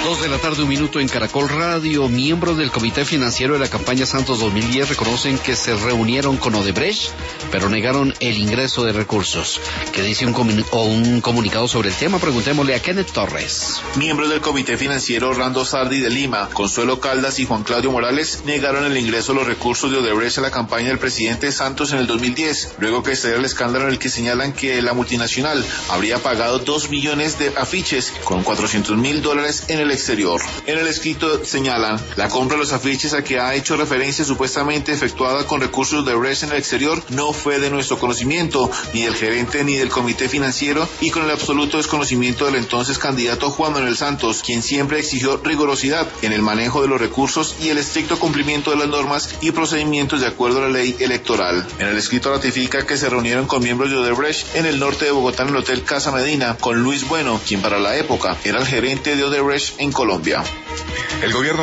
2:01 p.m. en Caracol Radio. Miembros del Comité Financiero de la campaña Santos 2010 reconocen que se reunieron con Odebrecht, pero negaron el ingreso de recursos. ¿Qué dice un comunicado sobre el tema? Preguntémosle a Kenneth Torres. Miembros del Comité Financiero Orlando Sardi de Lima, Consuelo Caldas y Juan Claudio Morales negaron el ingreso de los recursos de Odebrecht a la campaña del presidente Santos en el 2010, luego que estallara el escándalo en el que señalan que la multinacional habría pagado 2 millones de afiches con $400,000 en el exterior. En el escrito señalan, la compra de los afiches a que ha hecho referencia supuestamente efectuada con recursos de Odebrecht en el exterior no fue de nuestro conocimiento, ni del gerente ni del comité financiero, y con el absoluto desconocimiento del entonces candidato Juan Manuel Santos, quien siempre exigió rigurosidad en el manejo de los recursos y el estricto cumplimiento de las normas y procedimientos de acuerdo a la ley electoral. En el escrito ratifica que se reunieron con miembros de Odebrecht en el norte de Bogotá en el Hotel Casa Medina, con Luis Bueno, quien para la época era el gerente de Odebrecht en Colombia. El gobierno